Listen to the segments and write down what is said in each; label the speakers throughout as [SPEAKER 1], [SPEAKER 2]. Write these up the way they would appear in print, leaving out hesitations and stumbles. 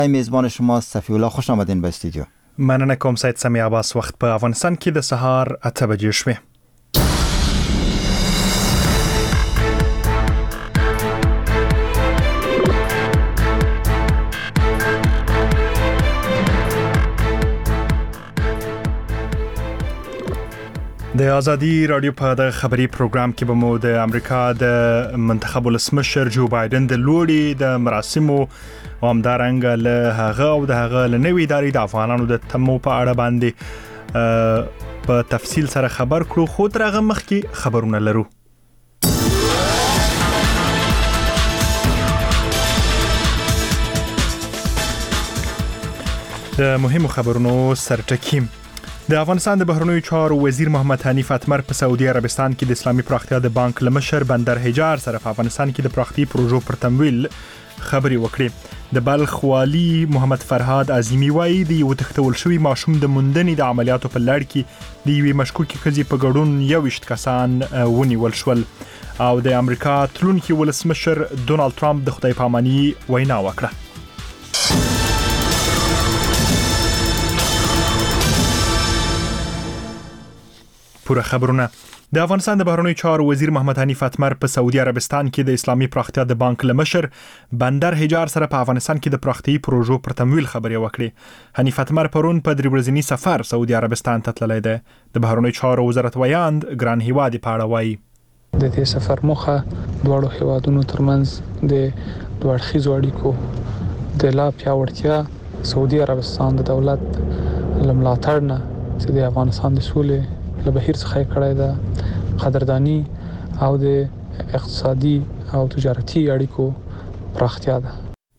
[SPEAKER 1] میزبان شما صفی الله، خوش آمدین به استودیو.
[SPEAKER 2] مننه کوم سید سمی عباس. وخت په افغانستان کې د سهار 8 بجې شوه. د ازادي رادیو په د خبري پروګرام کې به مو د امریکا د منتخب ولسمشر جو بایدن د لوړي د مراسمو او همدارنګه له هغه او د هغه له نوې ادارې د افغانانو د تمو په اړه باندې په تفصیل سره خبر کړو، خو تر هغه مخکې خبرونه لرو. د مهمو خبرونو سرټکی. د افغانستان د بهرنیو چارو وزیر محمد حنیف اتمر په سعودي عربستان کې د اسلامي پراختیا د بانک لمشر بندر حجار سره په افغانستان کې د پراختي پروژو پر تمویل خبري وکړي. د بلخ والي محمد فرهاد عظیمی وایي د یو تختول شوی ماشوم د موندنې د عملیاتو په لړ کې د یوې مشکوکې ښځې په ګډون 21 کسان ونیول شول او د امریکا تلونکي ولسمشر ډونالد ټرمپ د خدای پاماني وینا وکړه. پوره خبرونه. د افغانستان د بهرنیو چارو وزیر محمد حنیف اتمر په سعودي عربستان کې د اسلامي پراختیا د بانک لمشر بندر حجار سره په افغانستان کې د پراختي پروژو پر تمویل خبري وکړي. حنیف اتمر پرون په 3 ورځنی سفر سعودي عربستان ته تللی دی. د بهرنیو چارو وزارت ویاند ګران هیواد په اړه وایي
[SPEAKER 3] د دې سفر موخه دوه هیوادونو ترمنځ د دوه اړخیزو اړیکو د لا پیاوړتیا، سعودي عربستان د دولت لملاتړ نه چې د افغانستان د سولې له بهیر څخه کړای ده، قدردانی او د اقتصادي او تجارتي اړیکو پراختیا ده.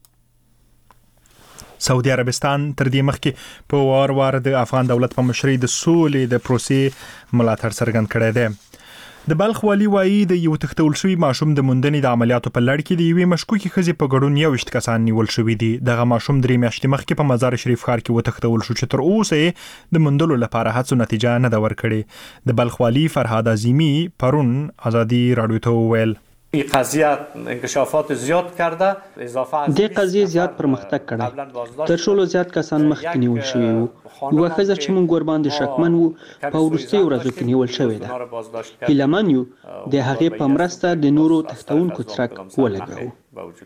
[SPEAKER 2] سعودي عربستان تر دې مخکې په وار د افغان دولت په مشرۍ د سولې د پروسې ملاتړ څرګند کړی دی. د بلخ والی وایي د یو تختول شوی ماشوم د موندنې د عملیاتو په لړ کې د یوې مشکوکې ښځې په ګډون 21 کسان نیول شوي دي. دغه ماشوم 3 میاشتې مخکې په مزار شریف ښار کې وتښتول شو چې تر اوسه د موندلو لپاره هڅو نتیجه نه ده ورکړې. د بلخ والی فرهاد عظیمی پرون ازادي رادیو ته وویل
[SPEAKER 4] این قضیه انکشافات زیاد کرده، اضافه از
[SPEAKER 5] دې قضیه زیات پرمختګ کړی. تر شولو زیات کسان مخکې نیول شوي وو. یو ښځه چې موږ ورباندې شکمن وو په وروستیو ورځو کې نیول شوې ده. هیلهمن یو د هغې په مرسته د نورو تښتونکو څرک ولګاوه.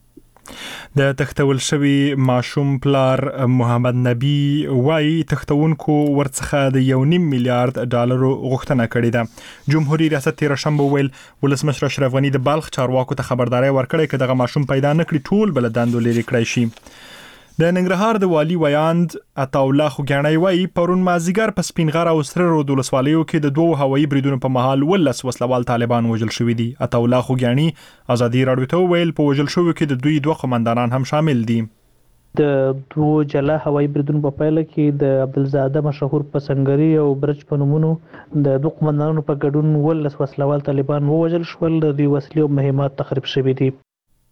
[SPEAKER 2] د تختول شوی ماشوم پلار محمد نبی وای تختونکو ورڅخه د 1.5 میلیارډ ډالرو غوښتنه کړې ده. جمهوریت ریاست تیر شنبه ویل ولسمشر اشرف غنی د بلخ چارواکو ته خبرداري ورکړې چې دغه ماشوم پیدا نکړي ټول بل دندو لري کړی شي. د ننګرهار د والی ویاند عطاالله خوګیاڼی وایي پرون مازیګر په سپینغر او سره رود ولسوالیو کې د 2 هوایي بریدونو په مهال 12 وسلوال طالبان وژل شوي دي. عطاالله خوګیاڼی ازادي رادیو ته ویل په وژل شوو کې د دوی 2 قومندانان هم شامل دي.
[SPEAKER 6] د 2 جلا هوایي بریدونو په پایله کې د عبدالزاده مشهور پسنګری او برج په نومونو د 2 قومندانانو په ګډون 12 وسلوال طالبان وژل شول. د دوی وسلې او مهمات تخریب شوي دي.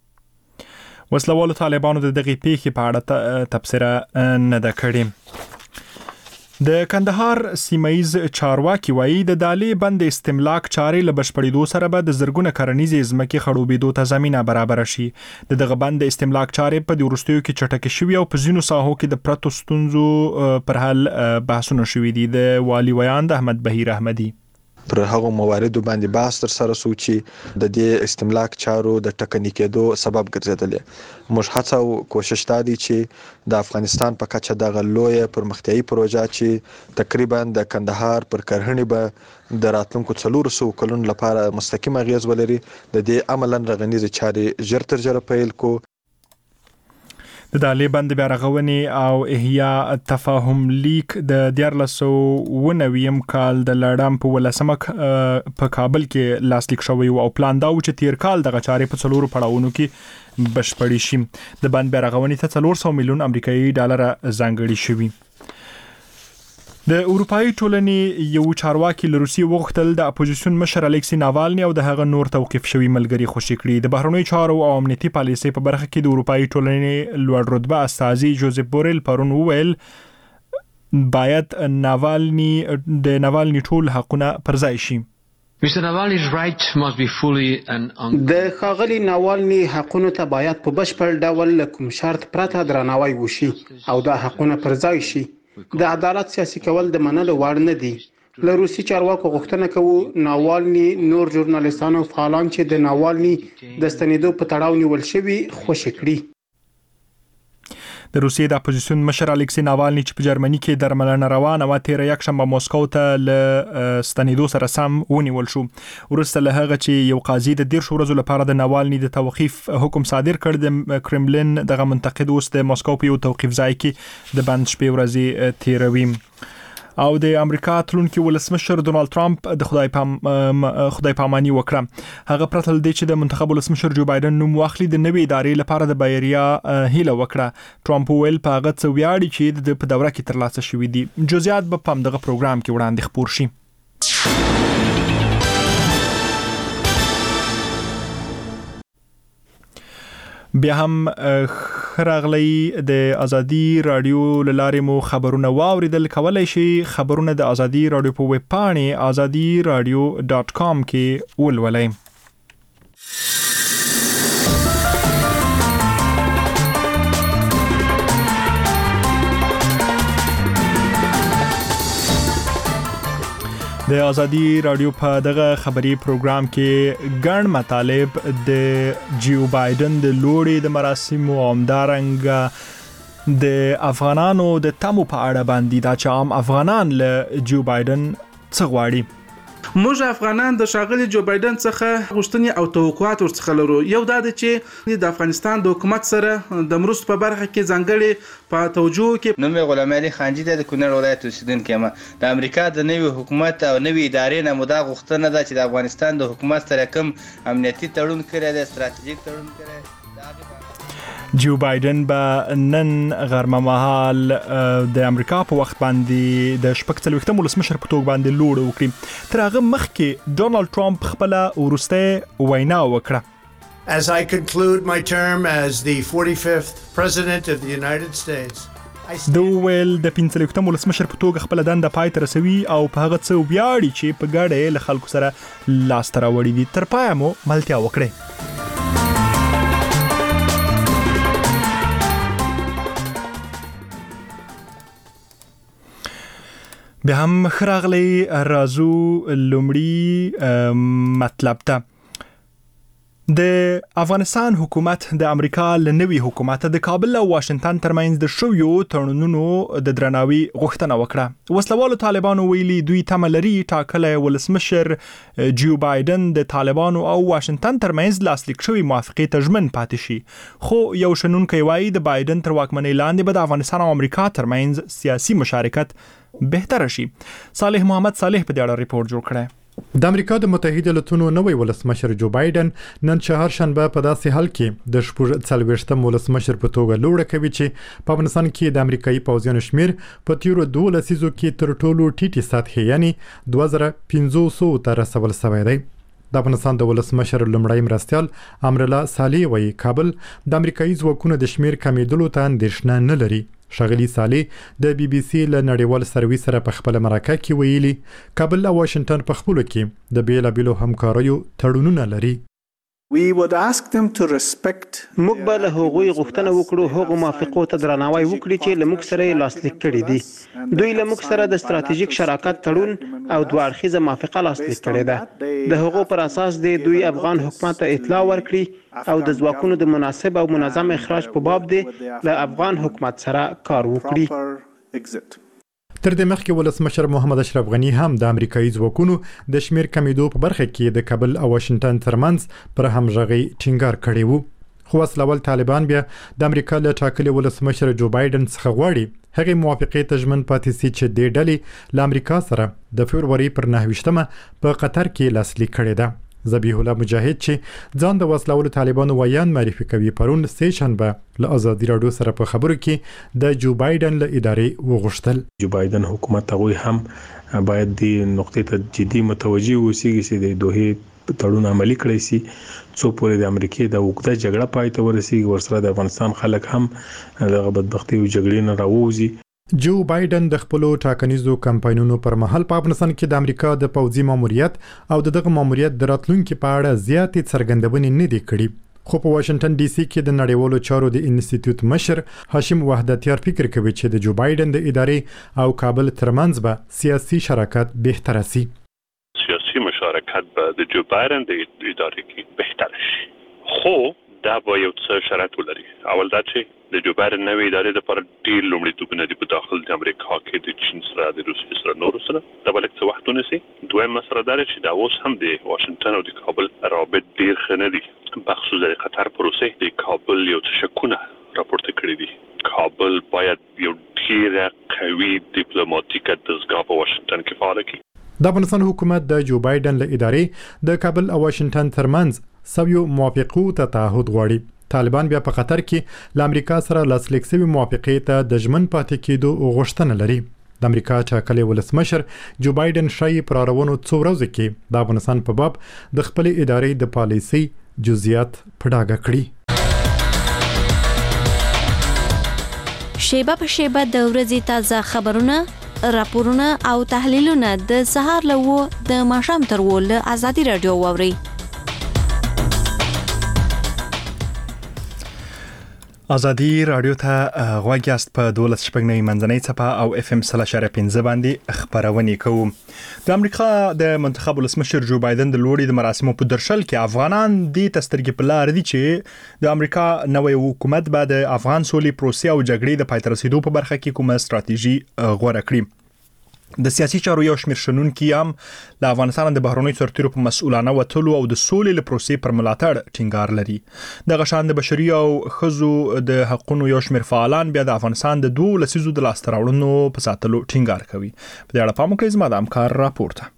[SPEAKER 2] وسلوالو طالبانو د دغه پیښې په اړه تبصره نه ده کړې. د کندهار سیمایز چارواکي وایي د دالې بند استملاک چارې له بشپړېدو سره به د زرګونه کرنیزې ځمکې خړوبېدو ته زمینه برابر شي. دغه بند استملاک چارې په وروستیو کې چټکې شوي او په ځینو ساحو کې د پرتو ستونزو پر حل بحثونه شوي دي. د والی ویاند احمد بهیر احمدي
[SPEAKER 7] پر هغه مواردو باندې بحث تر سره سو چې د دې استملاک چارو د ټکنیکېدو سبب ګرځیدل. موږ هڅه او کوشش دادی چې د افغانستان په کچه د غلوې پرمختیايي پروژه چې تقریبا د کندهار پر کرهڼې به د راتلونکو 400 کلونو لپاره مستقیم اغیز ولري، د دې عملاً رغنیزه چارې ژر تر ژره پیل کو.
[SPEAKER 2] د دالې بند بیا رغونې او احیا تفاهم لیک د 1990 کال د لړم په 18 په کابل کې لاسلیک شوی او پلان دا و چې تیر کال دغه چارې په 4 پړاوونو کې بشپړې شي. د بند بیا رغونې ته 400 میلیون امریکایي ډالر ځانګړي شوي. د اروپאי ټولنې یو چارواکي له روسیې وغوښتل د اپوزیسیون مشر الکسی ناوالني او د هغه نور توقیف شوي ملګري خوشي کړي. د بهرنیو چارو او امنیتي پالیسۍ په برخه کې د اروپאי ټولنې لوړ رتبه استازي جوزف بورل پرون وویل باید ناوالني ټول حقونه پر ځای شي.
[SPEAKER 8] د ښاغلي ناوالني حقونو ته باید په بشپړ ډول له کوم شرط پرته درناوی وشي او دا حقونه پر ځای شي. د عدالت سیاسي کول د منلو وړ نه دي. له روسي چارواکو غوښتنه کوو ناوالني نور ژورنالیستان او فعالان چې د ناوالني د ستنېدو په تړاو نیول شوي خوشي کړي.
[SPEAKER 2] د روسیې د اپوزیسیون مشر الکسی ناوالني چې په جرمني کې درملنه روانه و 13 یکشنبه مسکو ته له ستنېدو سره سم ونیول شو. وروسته له هغه چې یو قاضي د 10 ورځو لپاره د ناوالني د توقيف حکم صادر کړ، د کرملین دغه منتقد اوس د مسکو په یو توقيف ځای کې د بند شپې ورځې تیروي. او د امریکا تلونکي ولسمشر ډونالد ټرمپ د خدای پاماني وکړه. هغه پرته له دې چې د منتخب ولسمشر جو بایدن نوم واخلي د نوې ادارې لپاره د بایریا هیله وکړه. ټرمپ ویل په هغه څه ویاړي چې د په دوره کې ترلاسه شوې دي. جزئیات به په دغه پروګرام کې وړاندې خپور شي. بیا هم خراغلی د ازادي رادیو لاره مو خبرونه واوریدل کولای شي. خبرونه د ازادي رادیو په ویب پاڼه azadiradio.com کې ولولئ. د ازادي رادیو په دغه خبري پروګرام کې ګڼ مطالب د جو بایدن د لوړې د مراسمو همدارنګه د افغانانو د تمو په اړه باندې دا چې عام افغانان له جو بایدن څه غواړي.
[SPEAKER 9] موږ افغانان د شاغلي جو بایدن څخه غوښتنې او توقعات ورڅخه لرو. یو دا دی چې د افغانستان د حکومت سره د مرستو په برخه کې ځانګړي په توجه کې.
[SPEAKER 10] نوم غلام علي خانجي د کونړ ولایت اوسیدونکی یم. د امریکا د نوي حکومت او نوي ادارې نه مودا غوښتنه ده چې د افغانستان د حکومت سره کوم امنیتي تړون کړی دی، ستراتیژیک تړون کړی.
[SPEAKER 2] جو بایدن به نن غرمه مهال د امریکا په وخت باندې د شپږ ولسمشر په توګه باندې لوړ وکړي. تر هغه مخکې ډونالد ټرمپ خپل وروستۍ وینا وکړه.
[SPEAKER 11] As I conclude my term as the 45th President of the United States,
[SPEAKER 2] د ویل د 15 ولسمشر په توګه خپل دنده پای ته رسوي او په هغه څه ویاړي چې په ګډه له خلکو سره لاس ته راوړي دي. تر پایه مو ملتیا وکړي. بیا هم خراغلی رازو لومړی مطلب ته د افغانستان حکومت د امریکا لنوي حکومت د کابل او واشنگټن ترمنځ د شویو تړونونو د درناوي غوښتنه وکړه. وسلوالو طالبانو ویلي دوی تمه لري ټاکلی ولسمشر جو بایدن د طالبانو او واشنگټن ترمنځ لاسلیک شوی موافقې ته ژمن پاتې شي. خو یو شنونکی وایي د بایدن تر واکمنۍ لاندې به د افغانستان او امریکا ترمنځ سیاسي مشارکت بهتر شي. صالح محمد صالح په دې اړه ریپورت جوړ کړی.
[SPEAKER 12] د امریکا د متحده ایالاتونو نوی ولسمشر جو بایدن نن چهارشنبه په داسې حال کې د 40 ولسمشر په توګه لوړه کوي چې په افغانستان کې د امریکایي پوځیانو شمیر په تیرو 2 لسیزو کې تر ټولو ټیټه سطح یعنی 2500 ته رسول شوی دی. د افغانستان د ولسمشر لومړی مرستیال امرالله صالح وایي کابل د امریکایي ځواکونو د شمیر کمیدلو ته اندېښنه نه لري. شاغلي صالح د بي بي سي له نړیوال سرویس سره په خپل مرکه کې ویلي کابل او واشنگټن په خپلو کې د بیلابیلو همکاریو تړونونه لري.
[SPEAKER 5] موږ به له هغوی غوښتنه وکړو هغو موافقو ته درناوی وکړي چې له موږ سره یې لاسلیک کړي دي. دوی له موږ سره د ستراتیژیک شراکت تړون او دوه اړخیزه موافقه لاسلیک کړې ده. د هغو پر اساس دوی افغان حکومت ته اطلاع ورکړي او د ځواکونو د مناسب او منظم اخراج په باب له افغان حکومت سره کار وکړي.
[SPEAKER 12] تر دې مخکې ولسمشر محمد اشرف غنی هم د امریکایي ځواکونو د شمیر کمیدو په برخه کې د کابل او واشنگټن ترمنځ پر همغږي ټینګار کړی وو. خو وسلوال طالبان بیا د امریکا له ټاکلي ولسمشر جو بایدن څخه غواړي هغه موافقې ته ژمن پاتې شي چې د ډلې له امریکا سره د فبروري پر 9 په قطر کې لاسلیک کړی ده. ذبیح الله مجاهد چې ځان د وسلوالو طالبانو ویان معرفي کوي پرون سه شنبه له ازادي رادیو سره په خبرو کې د جو بایدن له ادارې وغوښتل.
[SPEAKER 13] جو بایدن حکومت هغه هم باید د نقطې ته جدي متوجي اوسېږي چې د دوه تړون عملي کړی شي څو پورې د امریکای د وګړه جګړه پای ته ورسیږي ورسره د افغانستان خلک هم د بدبختی او جګړې نه راووځي.
[SPEAKER 12] جو بایدن د خپل ټاکنیزو کمپاینونو پر مهال په افغانستان کې د امریکا د پوځي ماموریت او دغه ماموریت د راتلونکو په اړه زیاتې څرګندونې نه دي کړې خو په واشنگټن ډي سي کې د نړیوالو چارو د انسټیټیوټ مشر هاشم وحدتیار فکر کوي چې د جو بایدن د ادارې او کابل ترمنځ به سیاسي شراکت بهتر شي.
[SPEAKER 14] سیاسي مشارکت به د جو بایدن د ادارې کې بهتر شي خو دا به یو څه شرط ولري. اول دا چې د جو بایدن نوې ادارې لپاره ډېر لومړیتوبونه دي په داخل د امریکا کې د چین سره د روسیې سره نورو سره دا به لږ څه وخت ونیسي. دویم مسله دا چې دا اوس هم د واشنگټن او د کابل روابط ډېر ښه نه دي. بخصوص د قطر پروسې د کابل یو څه شکونه راپورته کړي دي. کابل باید یو ډېر قوي ډیپلوماټیکه دستګاه په واشنگټن کې فعاله کړي.
[SPEAKER 12] د افغانستان حکومت د جو بایدن له ادارې د کابل او واشنگټن ترمنځ سویو موافقو ته تعهد غواړي. طالبان بیا په قطر کې له امریکا سره لاسلیک شوی موافقې ته د ژمن پاتې کېدو غوښتنه لري. د امریکا ټاکلي ولسمشر جو بایدن شایي پر اړونو څو ورځې کې د افغانستان په باب د خپل ادارې د پالیسي جزئیات په ډاګه کړي.
[SPEAKER 15] شیبه په شیبه د ورځې تازه خبرونه، راپورونه او تحلیلونه د سهار له 9 د ماښام تر 10 له ازادي رادیو واوري.
[SPEAKER 2] ازادي رادیو ته غوږ یاست په 12.9 منځنۍ څپه او اف ام 3.15 باندې خبرونه کوو. د امریکا د منتخب ولسمشر جو بایدن د لوړي د مراسمو په درشل کې افغانان د تسترګې په لار دي چې د امریکا نوې حکومت به د افغان سولې پروسې او جګړې د پای ته رسیدو په برخه کې کومه ستراتیژي غوړه کړي. د سیاسي چارو یو شمېر شنونکي هم د افغانستان د بهرنیو سرتیرو په مسؤلانه وتلو او د سولې لپروسې پر ملاتړ ټینګار لري. د غشان د بشري او خزو د حقوقو یو شمېر فعالان بیا د افغانستان د 2 لسیزو د لاستراوړنو په ساتلو ټینګار کوي. په دې اړه پام وکړئ زما د همکار راپورته.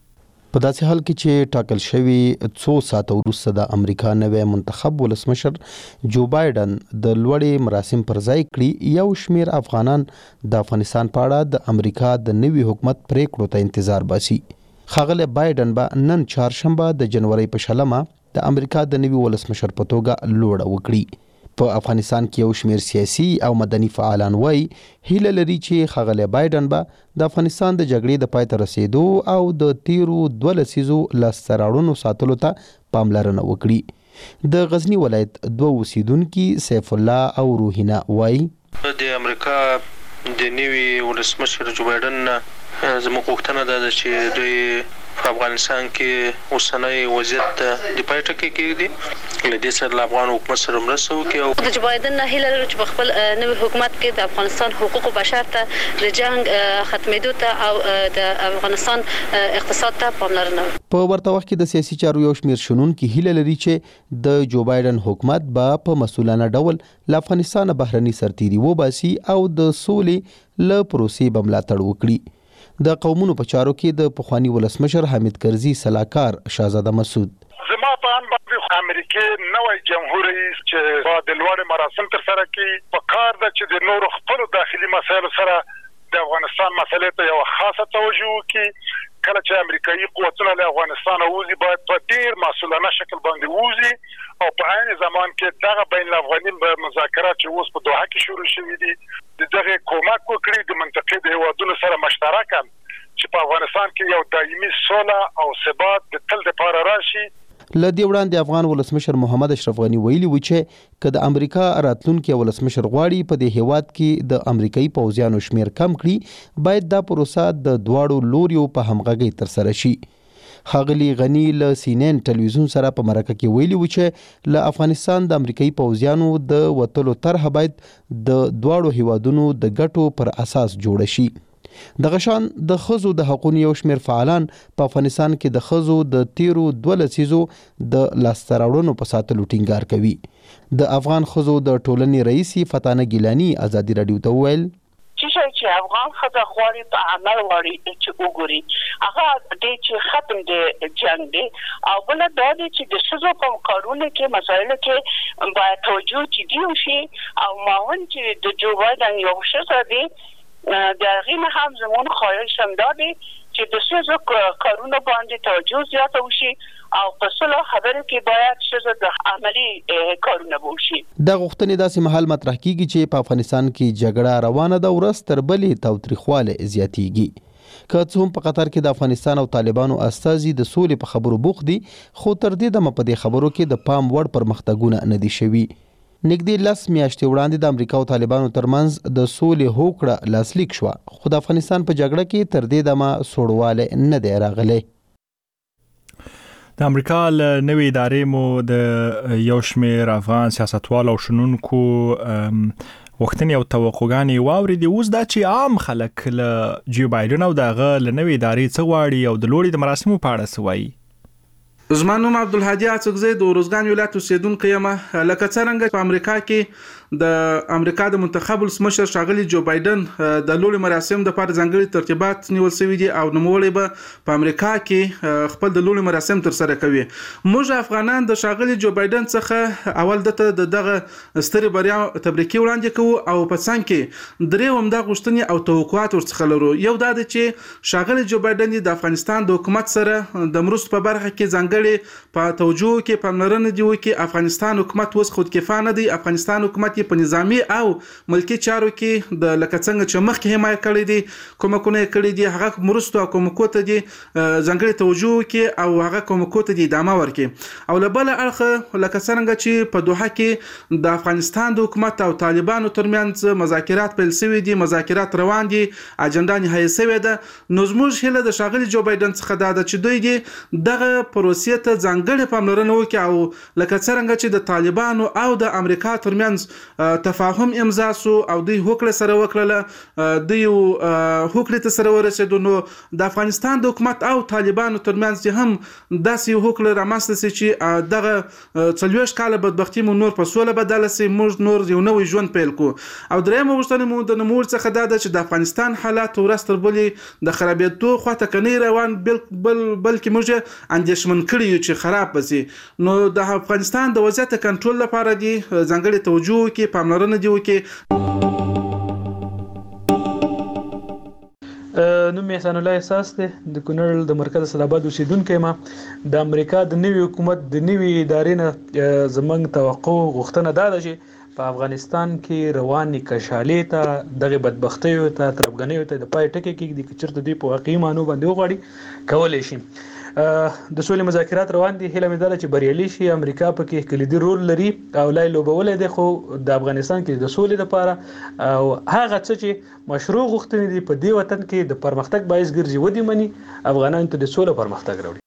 [SPEAKER 16] په داسې حال کې چې ټاکل شوی 2 ساعته وروسته د امریکا نوې منتخب ولسمشر جو بایدن د لوړې مراسم پر ځای کړي، یو شمیر افغانان د افغانستان په اړه د امریکا د نوي حکومت پریکړو ته انتظار باسي. ښاغلی بایدن به نن چهارشنبه د جنوري په 20 د امریکا د نوي ولسمشر په توګه لوړه وکړي. په افغانستان کې یو شمیر سیاسي او مدني فعالان وایي هیله لري چې ښاغلی بایدن به د افغانستان د جګړې د پای ته رسیدو او د تیرو 2 لسیزو لاسته راوړنو ساتلو ته پاملرنه وکړي. د غزنی ولایت 2 اوسیدونکي سیف الله او روحینا وایي
[SPEAKER 17] د امریکا د نوي ولسمشر جو بایدن زموږ غوښتنه ده چې دوی په افغانستان کې اوسنۍ وضعیت د پای ټکی کېږي له دې سره افغان حکومت سره مرسته وکړي. او
[SPEAKER 15] د جو بایدن نه هیله لري چې په خپل نوي حکومت کې د افغانستان حقوق بشر ته د جنگ ختمېدو ته او د افغانستان اقتصاد ته پاملرنه وکړي.
[SPEAKER 16] په ورته وخت کې د سیاسي چارو یو شمیر شنونکي هیله لري چې د جو بایدن حکومت به په مسؤلانه ډول له افغانستان بهرني سرتیري وباسي او د سولې له پروسې به ملاتړ وکړي. د قومونو په چارو کې د پخوانی ولسمشر حامد کرزي سلاکار شاهزاده مسعود
[SPEAKER 18] زما په ان باندې امریکای نوې جمهور رئیس چې د لوړ مراسم تر سره کوي په کار د چې د نورو خپل داخلي مسایلو سره د افغانستان مسلې ته یو خاصه توجه وکړي. کله چې امریکایي قوتونه له افغانستان وځي باید په ډیر مسؤلانه شکل باندې وځي او په عین زمان کې دغه بین الافغاني مذاکرات چې اوس په دوحه کې شروع شوي دي دغه کومک وکړي د منطقې د هیوادونو سره مشترکاً چې په افغانستان کې یو دایمي سوله او ثبات د تل لپاره راشي.
[SPEAKER 16] لدی وړاندې افغان ولسمشر محمد اشرف غنی ویلي و چې که د امریکا راتلونکي ولسمشر غواړي په دې هیواد کې د امریکایي پوځیانو شمیر کم کړي باید دا پروسه د دواړو لوریو په همغږۍ تر سره شي. ښاغلي غنی له CNN ټلویزیون سره په مرکه کې ویلي و چې له افغانستان د امریکایي پوځیانو د وتلو طرحه باید د دواړو هیوادونو د ګټو پر اساس جوړ شي. د غشان د خزو د حقوقو یو شمیر فعالان په افغانستان کې د خزو د تیرو 2 لسیزو د لاسته راوړنو په ساتلو ټینګار کوي. د افغان خزو د ټولنې رئیس فتانه ګیلانی ازادي رادیو ته ویل
[SPEAKER 19] چې افغان خزه غواړي په عمل غواړي چې وګوري هغه د چې ختم د جنگ دی او بل دا دی چې د شذو په قانون کې مسایل کې باید توجه جدي وشي او ماون چې د جو بایدن یو شته دی د غینه هم زمون خواهش هم دادی چې د ښځو کارونو باندې توجه زیاته وشي او په سلو خبرو کې باید ښځو د عملی کارونه وشي.
[SPEAKER 16] د غوښتنې داسې مهال مطرح کیږي چې په افغانستان کې جګړه روانه ده، ورځ تر بلې تاوتریخوالی زیاتیږي. که څه هم په قطر کې د افغانستان او طالبانو استازي د سولې په خبرو بوخت دي، خو تر دې دمه په دې خبرو کې د پام وړ پرمختګونه نه دي شوي. نږدې 10 میاشتې وړاندې د امریکا او طالبانو ترمنځ د سولې هوکړه لاسلیک شوه، خو د افغانستان په جګړه کې تر دې دمه سوړوالی نه دی راغلی.
[SPEAKER 2] د امریکا له نوې ادارې مو د یو شمېر افغان سیاستوالو او شنونکو وختنې او توقعګانې واورېدې. اوس دا چې عام خلک له جو بایدن او دغه له نوې ادارې څه غواړي او د لوړې د مراسمو په اړه څه وایي.
[SPEAKER 9] زما نوم عبدالهادي اڅکزی د ارزګان ولایت اوسیدونکی یم. لکه څرنګه په امریکا کې د امریکا د منتخب ولسمشر ښاغلي جو بایدن د لوړې مراسم دپاره ځانګړي ترتیبات نیول شوي دي او نوموړی به په امریکا کې خپل د لوړې مراسم ترسره کوي. موږ افغانان د ښاغلي جو بایدن څخه اول دته د دغه سترې بریا تبریکي وړاندې کوو او په څنګ کې درې همدا غوښتنې او توقعات ورڅخه لرو. یو دا دی چې ښاغلي جو بایدن د افغانستان د حکومت سره د مرستو په برخه کې ځانګړي په توجه کې پاملرنه دی وکړي. افغانستان حکومت اوس خودکفا نه دی. افغانستان حکومت په نظامی او ملکی چارو کې د لکه څنګه چې مخکې حمایت کړی دی، کومکونه کړی دي، هغه مرستو او کومکو ته دي ځانګړي توجه کې او هغه کومکو ته دي ادامه ورکړي. او له بل اړخه لکه څنګه چې په دوحه کې د افغانستان د حکومت او طالبانو ترمنځ مذاکرات پیل شوي دي، مذاکرات روان دي، اجنډا نهایی شوې ده. نو زموږ هیله د ښاغلي جو بایدن څخه دا ده چې دوی دې دغه پروسې ته ځانګړې پاملرنه وکړي او لکه څرنګه چې د طالبانو او د امریکا ترمنځ تفاهم امضا سو او دوی هوکړه سره وکړله، دوی هوکړې ته سره ورسېدو. نو د افغانستان د حکومت او طالبانو ترمنځ هم داسې هوکړه رامنځته شي چې دغه 40 کاله بدبختي مو نور په سوله بدله شي، موږ نور یو نوی ژوند پیل کړو. او درېیمه غوښتنه مو د نوموړي څخه دا ده چې د افغانستان حالات ورځ تر بلې د خرابېدو خواته که نه روان بلکې موږ اندېښمن کړي یو چې خراب به شي. نو د افغانستان د وضعیت کنټرول لپاره دي ځانګړې توجه وکړي، پاملرنه دې وکړي.
[SPEAKER 3] نوم یې احسان الله احساس دی، د کونړ د مرکز اسلامآباد اوسیدونکی یم. د امریکا د نوي حکومت د نوي ادارې نه زموږ توقع غوښتنه دا ده چې په افغانستان کې روانې کشالې ته دغه بدبختیو ته تربګنیو ته د پای ټکی کېږدي که چېرته دوی په واقعي معنو باندې وغواړي کولی شي. د سولې مذاکرات روان دي، هیله مې ده چې بریالي شي. امریکا پکې کلیدي رول لري او لای لوبولی دی، خو د افغانستان کې د سولې لپاره او هغه څه چې مشروع غوښتنې دي په دې وطن کې د پرمختګ باعث ګرځي ودې مني، افغانانو ته د سوله پرمختګ راوړي.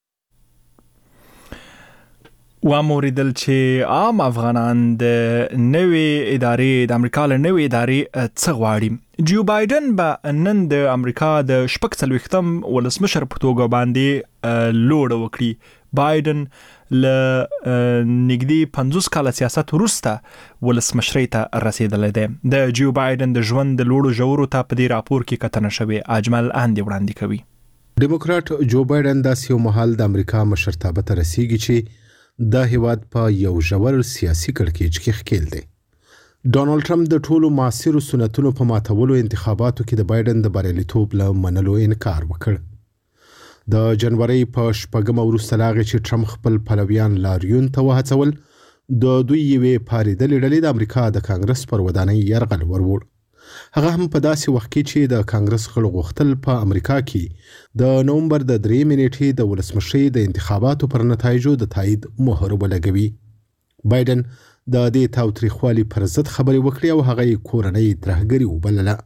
[SPEAKER 2] واوریدل چې عام افغانان د نوې ادارې د امریکا له نوې ادارې څه غواړي. جو بایدن به نن د امریکا د 40م ولسمشر په توګه باندې لوړ وکړي. بایدن له نږدې 50 کاله سیاست وروسته ولسمشرۍ ته رسیدلی دی. د جو بایدن د ژوند د لوړو ژورو ته په دې راپور کې کتنه شوې. اجمل اندې وړاندې کوي.
[SPEAKER 20] ډیموکراټ جو بایدن داسې یو مهال د امریکا مشرتابه ته رسیږي چې دا هیواد په یو ژور سیاسي کړکېچ کې ښکېل دی. ډونالډ ټرمپ د ټولو معاصرو سنتونو په ماتولو انتخاباتو کې د بایدن د بریالیتوب له منلو انکار وکړ. د جنورۍ په 6 وروسته له هغې چې ټرمپ خپل پلویان لاریون ته وهڅول، د دوی یوې پارېدلې ډلې د امریکا د کانګرس پر ودانۍ یرغل وروړ. هغه هم په داسې وخت کې چې د کانګرس غړو غوښتل په امریکا کې د نومبر د 3 نیټې د ولسمشرۍ د انتخاباتو پر نتایجو د تایید مهر ولګوي. بایدن د دې تاوتریخوالي پر ضد خبرې وکړې او هغه یې کورنۍ ترهګري وبلله.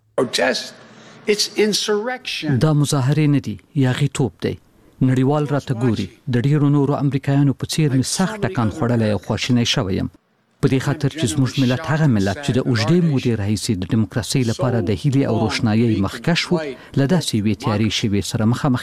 [SPEAKER 21] دا مظاهرې نه دي، یاغیتوب دی. نړیوال راته ګوري، د ډیرو نورو امریکایانو په څیر مې سخت ټکان خوړلی او خواشینی شوی یم. په دې خاطر چې زموږ ملت هغه ملت چې د اوږدې مودې راهیسې د ډیموکراسۍ لپاره د هیلې او روښنایۍ مخکښ وو، له داسې یوې تیارې شوې سره مخامخ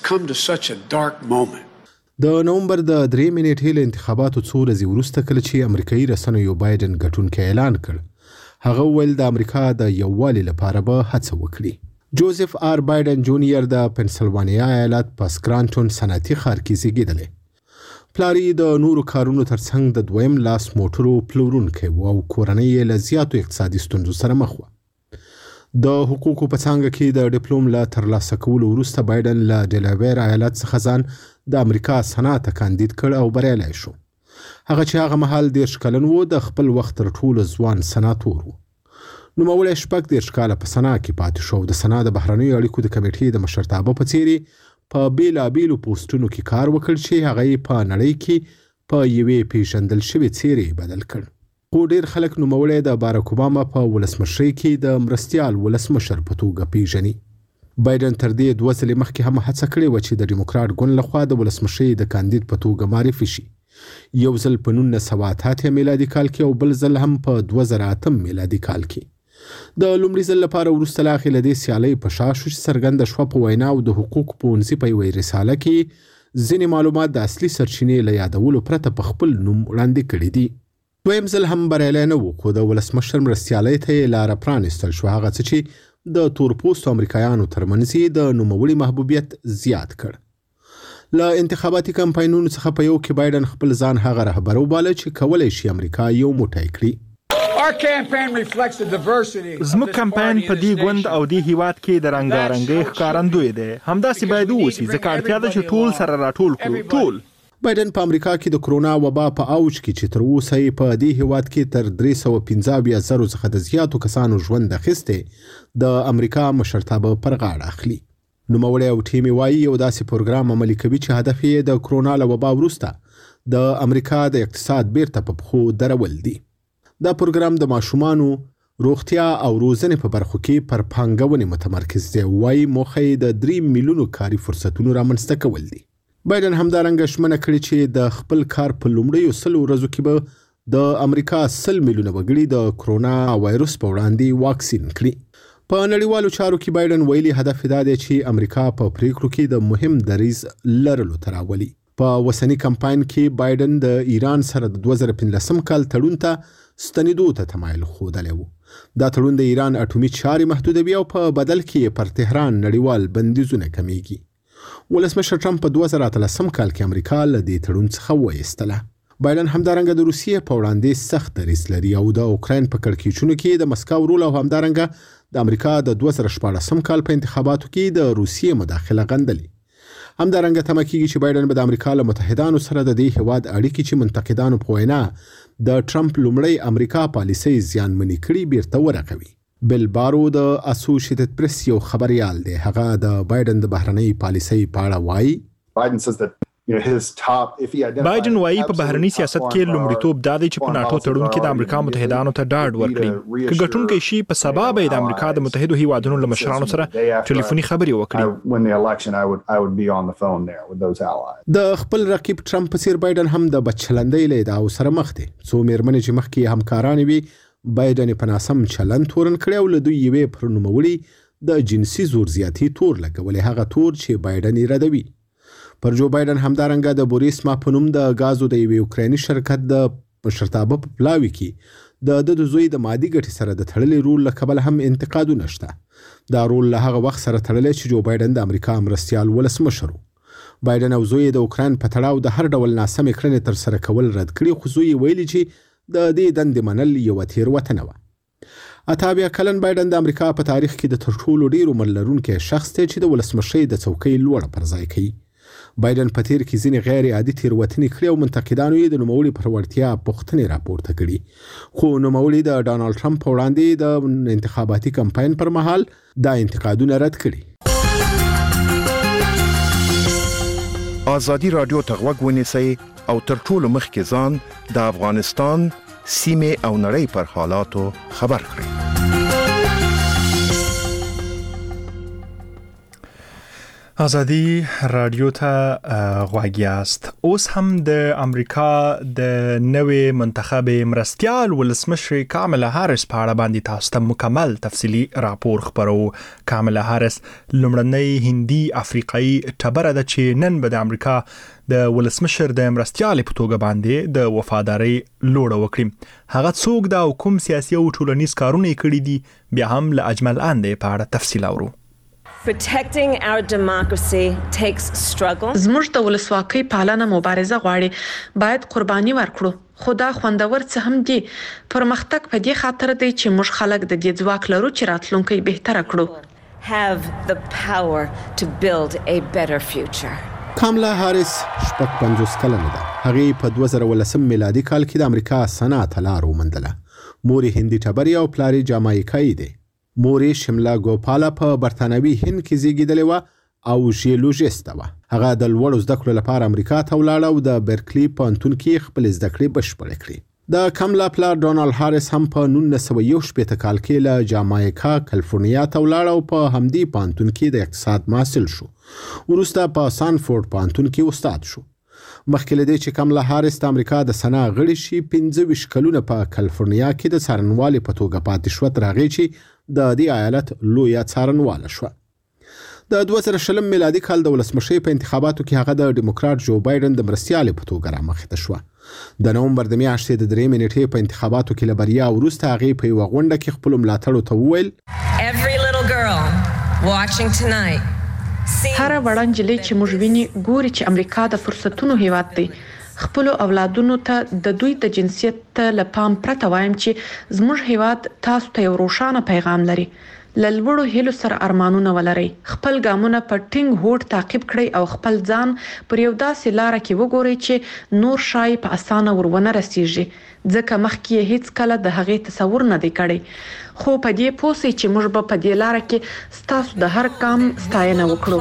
[SPEAKER 21] کېږي.
[SPEAKER 20] د نومبر د 3 نیټې له انتخاباتو څو ورځې وروسته کله چې امریکایي رسنیو بایدن ګټونکی اعلان کړ، هغه وویل د امریکا د یووالي لپاره به هڅه وکړي. جوزف آر بایدن جونیئر د پنسلوانیا ایالت په سکرانټون صنعتي ښار کې زیږېدلی. پلار یې د نورو کارونو ترڅنګ د دویم لاس موټرو پلورونکی و او کورنۍ یې له زیاتو اقتصادي ستونزو سره مخ وه. د حقوقو په څانګه کې د ډیپلوم لا ترلاسه کولو وروسته بایدن له ډیلاویر ایالت څخه ځان د امریکا سنا ته کاندید کړ او بریالی شو. هغه چې هغه مهال 30 کلن و، د خپل وخت تر ټولو ځوان سناتور و. نوموړی 30 کاله په سنا کې پاتې شو. د سنا د بهرنیو اړیکو د کمیټې د مشرتابه په څیر په بیلابیلو پوسټونو کې کار وکړ چې هغه یې په نړۍ کې په یوې پیژندل شوې څیرې بدل کړ. خو ډېر خلک نوموړی د باراک اوباما په ولسمشرۍ کې د مرستیال ولسمشر په توګه پیژني. بایدن تر دې 2 ځلې مخکې هم هڅه کړې وه چې د ډیموکراټ ګوند لخوا د ولسمشرۍ د کاندید په توګه معرفي شي. یو ځل په 1988 میلادي کال کې او بل ځل هم په 2008 میلادي کال کې. د لومړي ځل لپاره وروسته له هغې له دې سیالۍ په شا شو چې څرګنده شوه په ویناو د حقوقو پوهنځي په یوې رساله کې ځینې معلومات د اصلي سرچینې له یادولو پرته په خپل نوم وړاندې کړي دي. دویم ځل هم بریالی نه و، خو د ولسمشر مرستیالۍ ته یې لاره پرانیستل شوه، هغه څه چې د تورپوستو امریکایانو ترمنځ یې د نوموړي محبوبیت زیات کړ. له انتخاباتي کمپاینونو څخه په یو کې بایدن خپل ځان هغه رهبر وباله چې کولی شي امریکا یو موټی کړي.
[SPEAKER 2] زموږ کمپاین په دې ګوند او دې هیواد کې د رنګارنګۍ ښکارندوی دی. همداسې باید ووسي، ځکه اړتیا ده چې ټول سره راټول کړو. ټول
[SPEAKER 20] بایدن په امریکا کې د کرونا وبا په اوج کې چې تر اوسه یې په دې هیواد کې تر 315,000 څخه د زیاتو کسانو ژوند اخیستی د امریکا مشرتابه پر غاړه اخلي. نوموړی او ټیم یې وایي یو داسې پروګرام عملي کوي چې هدف یې د کرونا له وبا وروسته د امریکا د اقتصاد بیرته په پښو درول دي. دا پروګرام د ماشومانو روغتیا او روزنې په برخو کې پر پانګونې متمرکز دی. وایي موخه یې د 3 میلیونو کاري فرصتونو رامنځته کول دي. بایدن همدارنګه ژمنه کړې چې د خپل کار په لومړیو 100 ورځو کې به د امریکا 100 میلیونه وګړي د کرونا وایروس په وړاندې واکسین کړي. په نړیوالو چارو کې بایدن ویلي هدف دا دی چې امریکا په پریکړو کې د مهم دریځ لرلو ته راولي. په وسنی کمپاین کې بایدن د ایران سره د 2015 کال تړون ته ستنېدو ته تمایل ښودلی و. دا تړون د ایران اټومي چارې محدودوي او په بدل کې پر تهران نړیوال بندیزونه کمیږي. ولسمشر ټرمپ په 2013 کال کې امریکا له دې تړون څخه وایستله. بایدن همدارنګه د روسیې په وړاندې سخت دریځ لري او د اوکراین په کړکېچونو کې د مسکو رول او همدارنګه د امریکا د 2014 کال په انتخاباتو کې د روسیې مداخله غندلې. همدارنګه تمه کېږي چې بایدن به د امریکا له متحدانو سره د دې هیواد اړیکې چې منتقدانو په وینا د ټرمپ لومړی امریکا پالیسۍ زیانمنې کړي بیرته ورغوي. بل بارو د اسوسییټډ پریس یو خبریال دی. هغه د بایدن د بهرنۍ پالیسۍ په اړه وایي
[SPEAKER 2] بایدن وایي په بهرني سیاست کې لومړیتوب دا دی چې په ناټو تړون کې د امریکا متحدانو ته ډاډ ورکړي. که ګټونکی شي په سبا به د امریکا د متحدو هیوادونو له مشرانو سره ټلیفوني خبرې
[SPEAKER 20] وکړي. د خپل رقیب ټرمپ په څیر بایدن هم د بچلندۍ له ادعاو سره مخ دی. څو میرمنې چې مخکې همکارانې وي بایدن په ناسم چلند تورن کړی او له دوی یوې پر نوموړي د جنسي زور زیاتي تور لګولی، هغه تور چې بایدن یې ردوي. پر جو بایدن همدارنګه د بوریسما په نوم د غازو د یوې اوکرایني شرکت د مشرتابه په پلاوي کې د زوی د مادي ګټې سره د تړلې رول له کبله هم انتقادونه شته. دا رول له هغه وخت سره تړلی چې جو بایدن د امریکا مرستیال ولسمشر و. بایدن او زوی د اوکراین په تړاو د هر ډول ناسمې کړنې تر سره کول رد کړي، خو زوی ویلي چې د دې دندې منل یوه تېروتنه وه. 88 کلن بایدن د امریکا په تاریخ کې د تر ټولو ډېر عمر لرونکی شخص دی چې د ولسمشرۍ د څوکۍ لوړه پر ځای کوي. بایدن په تیر کې ځینې غیر عادي تېروتنې کړې او منتقدانو یې د نوموړي پر وړتیا پوښتنې راپورته کړي. خو نوموړي د ډانالډ ټرمپ په وړاندې د انتخاباتي کمپاین پر مهال دا انتقادونه رد کړي.
[SPEAKER 1] ازادي رادیو ته غوږ ونیسئ او تر ټولو مخکې ځان د افغانستان سیمې او نړۍ پر حالاتو خبر کړئ.
[SPEAKER 2] ازادي رادیو ته غوږ یاست. اوس هم د امریکا د نوې منتخب مرستیال ولسمشر کاملا هاریس په اړه باندې تاسو ته مکمل تفصیلی راپور خبرو. کاملا هاریس لومړنۍ هندي افریقایي ټبره ده چې نن به د امریکا د ولسمشر د مرستیال په توګه باندې د وفاداری لوړه وکړي. هغه څوک دا کوم سیاسي او ټولنیز کارونه کړي دي، بیا هم له اجمل اندې په اړه تفصیل اورو.
[SPEAKER 4] Protecting our democracy takes struggle.
[SPEAKER 22] زموږ د ولسواکۍ پالنه مبارزه غواړي، باید قرباني ورکړو. خدا خوندور څه هم دي. پرمختګ په دې خاطر دی چې موږ خلک د دې ځواک لرو چې راتلونکي بهتره کړو.
[SPEAKER 4] Have the power to build a better future.
[SPEAKER 20] کاملا هاریس 55 کلنه ده. هغه په 2019 میلادي کال کې د امریکا صنعت لار ومندله. مور هندي ټبري او پلار جامایکایي دی. مور شملا ګوپالا په برتانوي هند کې زیږیدلې و او ژیولوژیست و. هغه د لوړو زده کړو لپاره امریکا ته ولاړه او د برکلی پوهنتون کې خپل زده کړې بشپړې کړې. د کاملا پلار ډونالد هاریس هم په 1961 کال کې له جامایکا کالیفورنیا ته ولاړ او په همدې پوهنتون کې د اقتصاد محصل شو. وروسته په سانفورد پوهنتون کې استاد شو. مخکې له دې چې کاملا هاریس د امریکا د سنا غړي شي 25 کلونه په کالیفورنیا کې د څارنوالې په توګه پاتې شو تر هغې چې د دې ایالت لویه څارنواله شو. د 2020 میلادي کال د ولسمشۍ په انتخاباتو کې هغه د ډیموکرات جو بایدن د مرستیال په توګه رامخته شو. د نومبر د میاشتې د 3 نیټې په انتخاباتو کې لبریا وروسته هغه په یو غونډه کې خپل ملاتړو ته وویل
[SPEAKER 4] Every little girl watching tonight.
[SPEAKER 22] هر وړاندې نجلۍ چې موږ ویني ګوري چې امریکا د فرصتونو هیواد دی. خپل اولادونو ته د دوی د جنسیت له پام پرته وایم چې زموږ هیواد تاسو ته یو روښانه پیغام لري. للوړو هیلو سره ارمانونه ولرئ. خپل ګامونه په ټینګ هوډ تعقیب کړئ او خپل ځان پر یو داسې لار کې وګورئ چې نور شای په اسانه ورونه رسیږي. ځکه مخکې هیڅ کله د هغې تصور نه دی کړی. خو په دې پوسې چې موږ به په دې لار کې ستاسو د هر ګام ستاینه وکړو.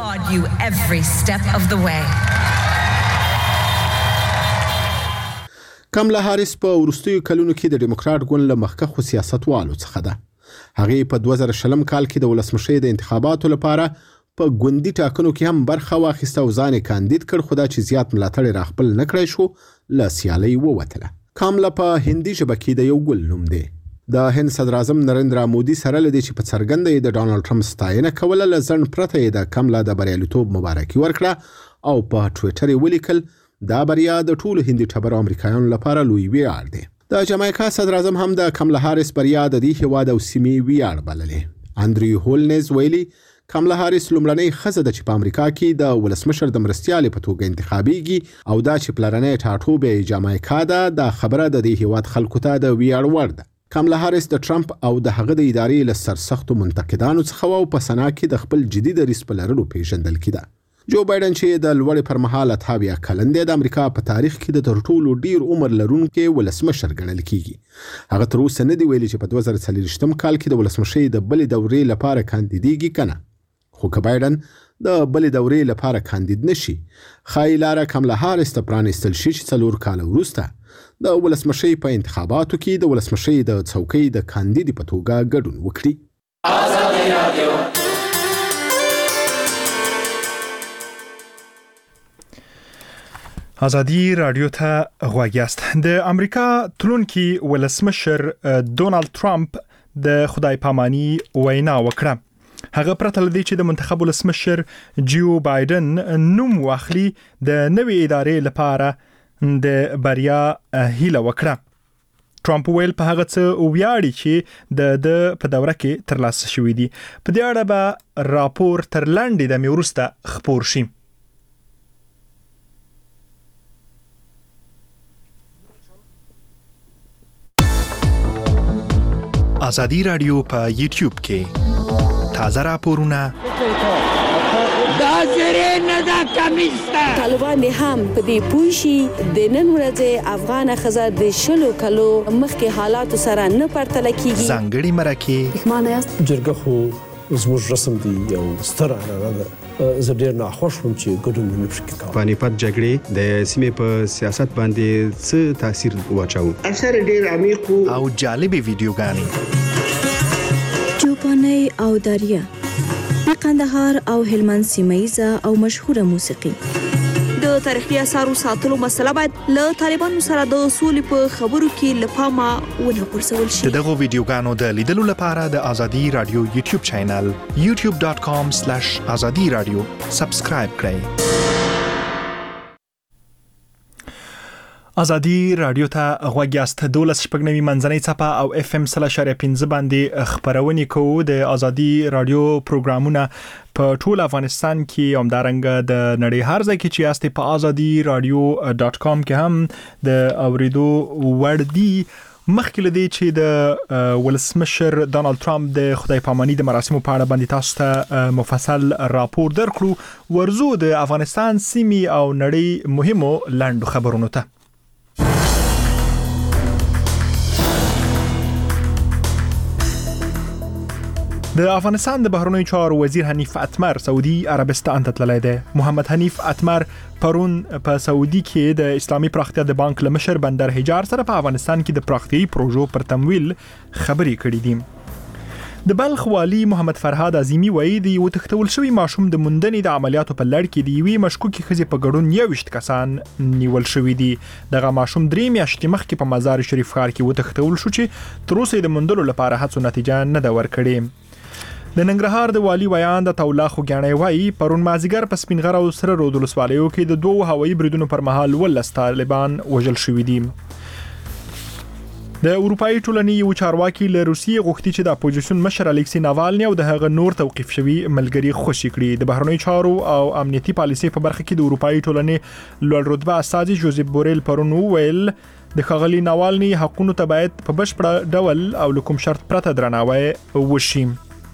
[SPEAKER 20] کاملا هاریس په وروستیو کلونو کې د ډیموکرات ګوند له مخکښو سیاستوالو څخه ده. هغه په 2020 کال کې د ولسمشۍ د انتخاباتو لپاره په ګوندي ټاکنو کې هم برخه واخیسته او ځان کاندید کړ، خو دا چې زیات ملاتړ راخپل نه کړی شو له سیالۍ ووتله. کاملا په هندي ژبه کې د یو ګل نوم دی. د هند صدر اعظم نریندرا مودي سره لدی چې په څرګنده د ډونالد ټرمپ ستاینه کوله لزن پرته د کاملا د بریالیتوب مبارکي ورکړه او په ټوئیټر ولیکل دا بریا د ټولو هندي ټبرو امریکایانو لپاره لوی ویاړ دی. د جامایکا صدر اعظم هم د کاملا هاریس بریا د دې هیواد او سیمې ویاړ بللې. اندریو هولنز ویلي کاملا هاریس لومړنۍ ښځه ده چې په امریکا کې د ولسمشر د مرستیالې په توګه انتخابیږي او دا چې پلرنۍ ټاټوبې جامایکا ده دا خبره د دې هیواد خلکو ته د ویاړ وړ ده. کاملا هاریس د ټرمپ او د هغه د ادارې له سرسختو منتقدانو څخه او په سنا کې د خپل جدي دریځ په لرلو پیژندل کیده. جو بایدن چې د لوړې پر مهال 28 کلن دی د امریکا په تاریخ کې د تر ټولو ډیر عمر لرونکي ولسمشر ګڼل کیږي. هغه تر اوسه نه دی ویلي چې په 2023 کال کې د ولسمشۍ د بلې دورې لپاره کاندیدېږي کنه. خو که بایدن د بلې دورې لپاره کاندید نشي خای لاره کاملا هاریس ته پرانیستل شي چې 4 کال وروسته د ولسمشۍ په انتخاباتو کې د ولسمشۍ د څوکۍ د کاندید په توګه ګډون وکړي. آزادي رادیو
[SPEAKER 2] ازادي رادیو ته غواګیاست. د امریکا تلونکي ولسمشر ډونالد ټرمپ د خدای پاماني وینا وکړه. هغه پرته لدی چې د منتخب ولسمشر جو بایدن نوم واخلي د نوې ادارې لپاره د بریا هیله وکړه. ټرمپ ویل په هغه څه ویاړي چې د په دوره کې ترلاسه شوی دي. په دې اړه به راپور تر لاندې د وروسته خپور شي. ازادي رادیو په یوټیوب کې تازه راپورونه
[SPEAKER 23] دا زری نه دا کمیسته طالبان هم په دې پوښي د نن ورځې افغان خزر د شلو کلو مخکې حالات سره نه پرتل کیږي.
[SPEAKER 2] ځانګړي مرکه
[SPEAKER 23] معنی است
[SPEAKER 24] جرګه خو زموږ رسم دی یو ستر اعلان ده. زه ډیر ناخوښ وم چې ګډون نه پکې کوم.
[SPEAKER 25] پانیپت جګړې د سیمې په سیاست باندې څه تاثیر واچاو؟
[SPEAKER 23] اثر ډیر عمیق
[SPEAKER 2] او جالبې ویډیوګانې
[SPEAKER 26] چوپاني او دریا د قندهار او هلمند سیمه او مشهوره موسیقي.
[SPEAKER 23] د تاریخي اثارو ساتلو مسله باید له طالبانو سره د اصول په خبرو کې لپاره ونه پرسول شي.
[SPEAKER 2] دغه ویډیوګانو د لیدلو لپاره د ازادي رادیو یوټیوب چینل youtube.com/azadiradio سبسکرایب کړئ. ازادي رادیو ته غوږ یاست 12 شپږنوي منځنۍ څپه او اف ام 0.15 باندې خبرونه کوو د ازادي رادیو پروګرامونه په ټول افغانستان کې همدارنګه د نړۍ هر ځای کې چې یاست په azadiradio.com کې هم د اوریدو وړ دي. مخکې لدی چې د ولسمشر ډانلډ ټرمپ د خدای پاماني د مراسمو په اړه باندې تاسو ته مفصل راپور درکړو، ورزو د افغانستان سیمې او نړۍ مهمو لاندو خبرونو ته. د افغانستان د بهرنیو چارو وزیر حنیف اتمر سعودي عربستان ته تللی دی. محمد حنیف اتمر پرون په سعودي کې د اسلامي پراختیا د بانک لمشر بندر حجار سره په افغانستان کې د پراختیايي پروژو پر تمویل خبرې کړې دي. د بلخ والی محمد فرهاد عظیمی وایي د یو تختول شوی ماشوم د موندنې د عملیاتو په لړ کې د یوې مشکوکې ښځې په ګډون 21 کسان نیول شوي دي. دغه ماشوم 3 میاشتې مخکې په مزار شریف ښار کې وتښتول شو چې تر اوسه د موندلو لپاره هڅو نتیجه نه ده ورکړې. د ننګرهار د والی ویان د تولا خوګیاڼی وایي پرون مازیګر په سپینغر او سره رود ولسوالیو کې د 2 هوایي بریدونو پر مهال 12 طالبان وژل شوي دي. د اروپאי ټولنې یو چارواکي له روسیې غوښتي چې د اپوزیشن مشر الکسی ناوالني او د هغه نور توقیف شوي ملګري خوشي کړي. د بهرنیو چارو او امنیتي پالیسي په برخه کې د اروپאי ټولنې لوړ رتبه استاذ جوزیف بوریل پرون ویل د ښاغلي ناوالني حقونو ته باید په بشپړ ډول او له کوم شرط پرته درناوی وشي.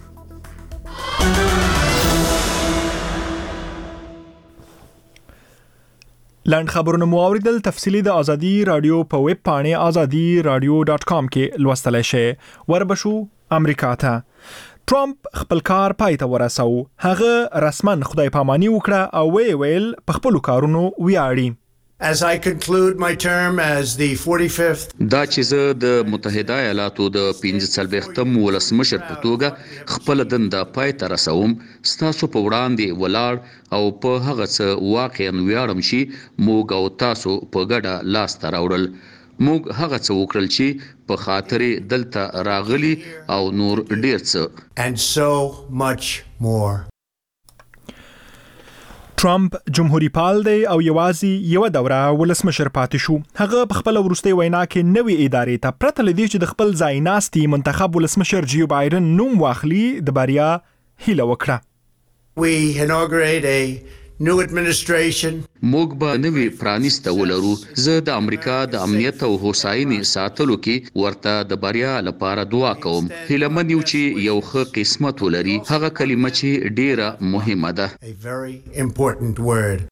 [SPEAKER 2] لاند خبرونه مو اوریدل. تفصیلی د ازادي رادیو په ویب پاڼه azadiradio.com کې لوستلای شئ. وربشو امریکا ته ټرمپ خپل کار پای ته ورساو. هغه رسما خدای پاماني وکړه او ویل په خپل کارونو ویاړي.
[SPEAKER 5] As I conclude my term as the 45th
[SPEAKER 6] دا چې زه د متحده ایالاتو د 45م ولسمشر په توګه خپل دنده پای ته رسوم، ستاسو په وړاندې ولاړ او په هغه څه واقعا ویاړم چې موږ او تاسو په ګډه لاس ته راوړل. موږ هغه څه وکړل چې په خاطر دلته راغلي او نور ډیر څه.
[SPEAKER 5] And so much more.
[SPEAKER 2] ټرمپ جمهوریت پال دی او یوازې یو دوره ولسمشر پاتې شو. هغه په خپل وروستي وینا کې نوې ادارې ته پرته لدی چې د خپل ځای ناستي منتخب ولسمشر جو بایدن نوم واخلي د بریا هیله وکړه.
[SPEAKER 5] We inaugurate a new administration.
[SPEAKER 6] موږ به نوې پرانیسته ولرو. زه د امریکا د امنیت او هوساینې ساتلو کې ورته د بریا لپاره دعا کوم. هیله من یو چې یو ښه قسمت ولري. هغه کلمه چې ډیره مهمه ده.
[SPEAKER 5] A very important word.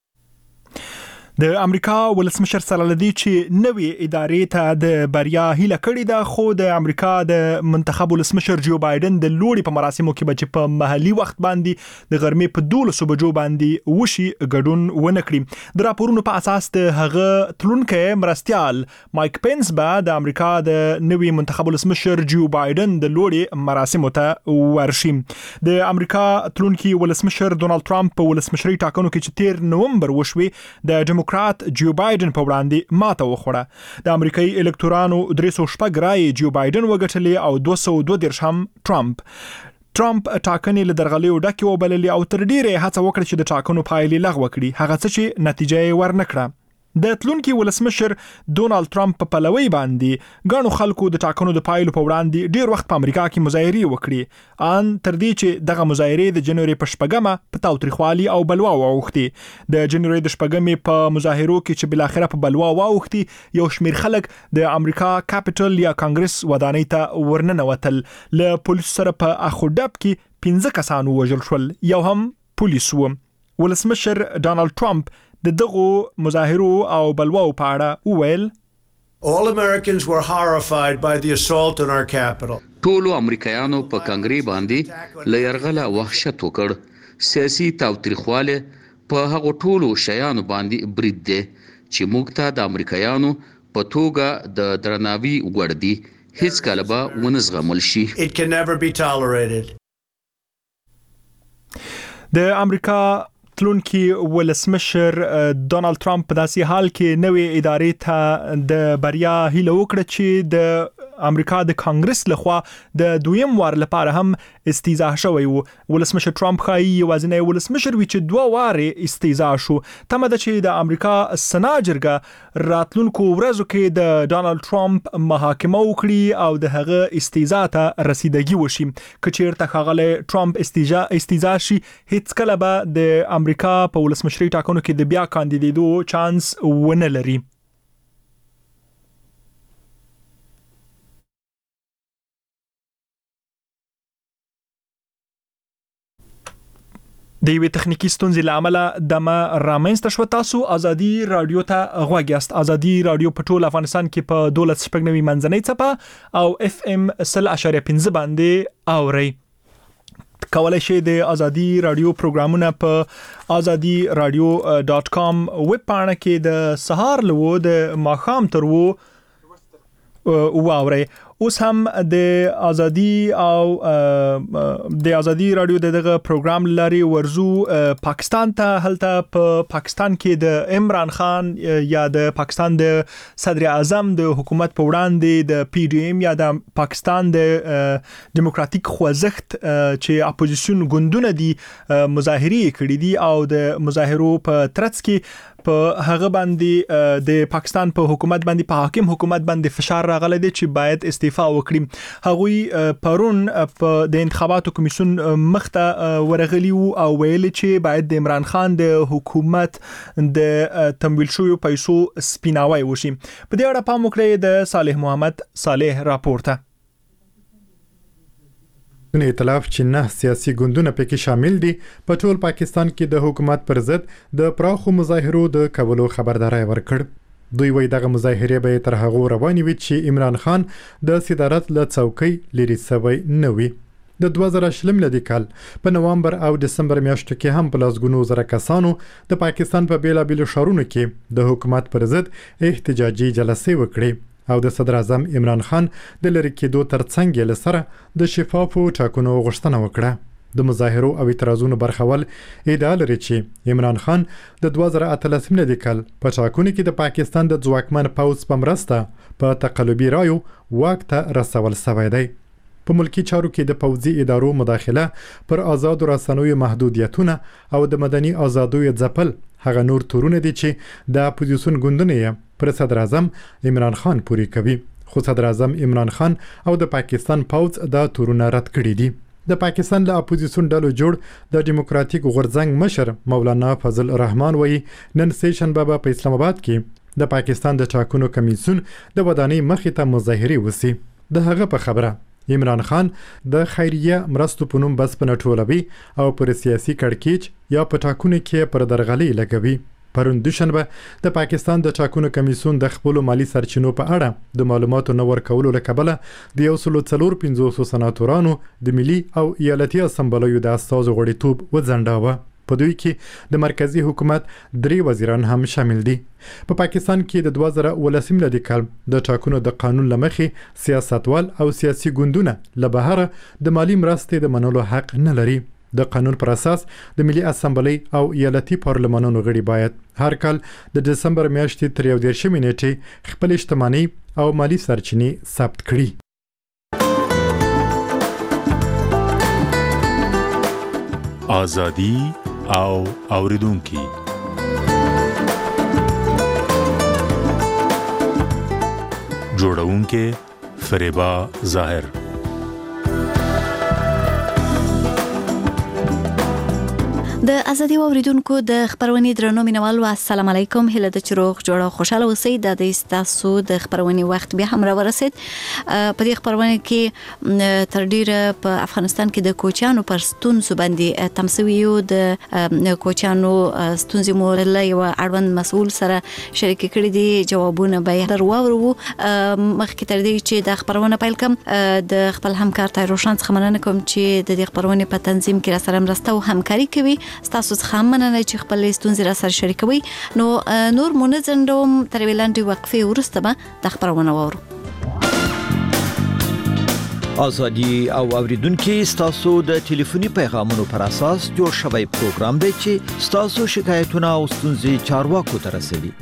[SPEAKER 2] د امریکا ولسمشر سره لدی چې نوې ادارې ته د بریا هیله کړې ده، خو د امریکا د منتخب ولسمشر جو بایدن د لوړي په مراسمو کې به په محلي وخت باندې د غرمې په 12 بجو باندې وشي ګډون ونه کړي. د راپورونو په اساس د هغه تلونکي مرستيال مایک پنس به د امریکا د نوې منتخب ولسمشر جو بایدن د لوړي مراسمو ته ورشي. د امریکا تلونکي ولسمشر ډونالد ټرمپ په ولسمشري ټاکنو کې چې 13 نومبر وشوي د ډیموکرات جو بایدن په وړاندې ماته وخوړه. د امریکایي الکتورانو 306 رای جو بایدن وګټلې او 202 هم ټرمپ. ټرمپ ټاکنې له درغلیو ډکې وبللې او تر ډیره هڅه وکړه چې د ټاکنو پایلې لغوه کړي، هغه څه چې نتیجه یې ورنکړه. د تلونکي ولسمشر ډونالد ټرمپ په پلوي باندې غاڼو خلکو د ټاکنو د پایلو په وړاندې ډیر وخت په امریکا کې مظاهرې وکړي، ان تر دې چې دغه مظاهرې د جنوري په 8مه په تاوتریخوالي او بلوا واوښتي. د جنوري د 8مې په مظاهرو کې چې بل اخره په بلوا واوښتي، یو شمیر خلک د امریکا کاپټل یا کانګرس ودانۍ ته ورننوتل. له پولیس سره په اخو ډب کې 15 کسان وژل شول، یو هم پولیس و. ولسمشر ډونالد ټرمپ د دغو مظاهرو او بلواو په اړه وویل
[SPEAKER 5] All Americans were horrified by the assault on our capital.
[SPEAKER 6] ټولو امریکایانو په کانګري باندې له يرغله وحشت وکړ. سیاسي تاوتریخواله په هغو ټولو شیانو باندې برید دی چې موږ ته د امریکایانو په توګه د درناوي وړ دي. هیڅ کله به ونه زغمل شي.
[SPEAKER 5] It can never be tolerated.
[SPEAKER 2] د امریکا راتلونکي ولسمشر ډونالد ټرمپ په داسې حال کې نوې ادارې ته د بریا هیله وکړه چې د امریکا د کانګرس لخوا د دویم وار لپاره هم استیزا شوی وو. ولسمشر ټرمپ خایي یوازینی ولسمشر وی چې 2 واره استیزا شو. تمه ده چې د امریکا سنا جرګه راتلونکو ورځو کې د ډونالد ټرمپ محاکمه وکړي او د هغه استیزا ته رسیدګي وشي. کچیرته ښاغلی ټرمپ استیزا شي هیڅ کله به د امریکا په ولسمشري ټاکنو کې د بیا کاندیدېدو چانس ونه لري. د یوې تخنیکی ستونزې لامل د ما رامنځته شو. تاسو ازادي رادیو ته غوږ یاست. ازادي رادیو په ټول افغانستان کې په 12.9 منځنۍ څپه او FM 100.5 باندې اوري. کولای شئ د ازادي رادیو پروګرامونه په azadi.radio.com ویب پاڼه کې د سهار لوو د ماښام تر وو واوري. اوس هم د ازادي او د ازادي رادیو دغه پروګرام لري ورزو پاکستان ته. هلته په پاکستان کې د عمران خان یا د پاکستان د صدر اعظم د حکومت په وړاندې د PDM یا د پاکستان د دیموکراتیک خوځښت چې اپوزیشن ګوندونه دي مظاهره کړې دي او د مظاهرو په ترڅ کې په هغه باندې د پاکستان په حکومت باندې په حاکم حکومت باندې فشار راغلی دی چې باید استعفا وکړي. هغوی پرون په د انتخاباتو کمیسیون مخته ورغلی او ویل چې باید د عمران خان د حکومت د تمویل شویو پیسو سپیناوی وشي. په دې اړه پام وکړئ د صالح محمد صالح راپورته.
[SPEAKER 12] د ائتلاف چې 9 سیاسي ګوندونه پکې شامل دي په ټول پاکستان کې د حکومت پر ضد د پراخو مظاهرو د کولو خبرداري ورکړ. دوی وایي دغه مظاهره به تر هغه روانې وي چې عمران خان د صدارت له څوکۍ لري سوی نه وي. د 2020 لدی کال په نوامبر او دسمبر میاشتو کې هم په لاسګونو زره کسانو د پاکستان په بیلابیلو ښارونو کې د حکومت پر ضد احتجاجي جلسې وکړې او د صدر اعظم عمران خان د لری کېدو ترڅنګ له سره د شفافو ټاکنو غوښتنه وکړه. د مظاهرو او اعتراضونو برخول ادعا لري چې عمران خان د 2013 لدی کال په ټاکنو کې د پاکستان د ځواکمن پوځ په مرسته په تقلبي رایو واک ته رسول شوی دی. په ملکی چارو کې د پوځي ادارو مداخله پر آزاد رسنیو محدودیتونه او د مدني آزادیو ځپل هغه نور تورونه دي چې د اپوزیسیون ګوندونه پر صدر اعظم عمران خان پوری کوي. خو صدر اعظم عمران خان او د پاکستان پوځ دا تورونه رد کړي دي. د پاکستان له اپوزیسیون ډلو جوړ د دیموکراتیک غورځنګ مشر مولانا فضل الرحمن وایي نن سه شنبه په اسلام آباد کې د پاکستان د ټاکنو کمیسیون د ودانۍ مخې ته مظاهره وسی. د هغه په خبره عمران خان د خیریه مرستو په نوم بس په نټولوي او پر سیاسي کړکېچ یا په ټاکنو کې پر درغلي لګوي. پرون دوشنبه د پاکستان د ټاکنو کمیسیون د خپل مالی سرچینو په اړه د معلوماتو نو ورکولو لکبله د 145 سناتورانو د ملي او ایالتي اسمبلیو د استازو غړیتوب وځنډاوه. په دوی کې د مرکزی حکومت 3 وزیران هم شامل دي. په پاکستان کې د 2019 لدی کال د ټاکنو د قانون لمخې سیاستوال او سیاسي ګوندونه له بهر د مالی مرستې د منلو حق نه لري. د قانون پر اساس د ملي اسمبلی او ایالتي پارلمانونو غړي باید هر کال د دسمبر میاشتې تر 11 نیټې خپل اجتماعي او مالی سرچینې ثبت کړي.
[SPEAKER 7] ازادي او اوریدونکو جوړونکو فریبا ظاهر.
[SPEAKER 8] د ازادي اوریدونکو د خبرونې درنو مینوالو السلام علیکم. هله د چروغ جوړه خوشاله اوسئ. د تاسو د خبرونې وخت بیا هم را ورسید. په دې خبرونه کې تر ډیره په افغانستان کې د کوچیانو پر ستونزو باندې تمسویو د کوچیانو ستونزې مور له یو اړوند مسؤل سره شریک کړي دي. جوابونه به در واورو. مخکې تر دې چې د خبرونه پیل کوم د خپل همکار تایروشان څخه مننه کوم چې د دې خبرونه په تنظیم کې را سره مرسته او همکاري کوي. تاسو څخه مننه چې خپل ستونزې را سره شریکوي. نو نور مونږ تر ویلاندې وقفه ورسته به د خبرونه وورو.
[SPEAKER 10] ازادي او اوریدونکو ستاسو د ټلیفوني پیغامونو پر اساس جوړ شوی پروګرام دی چې ستاسو شکایتونه او ستونزې چارواکو ته رسوي.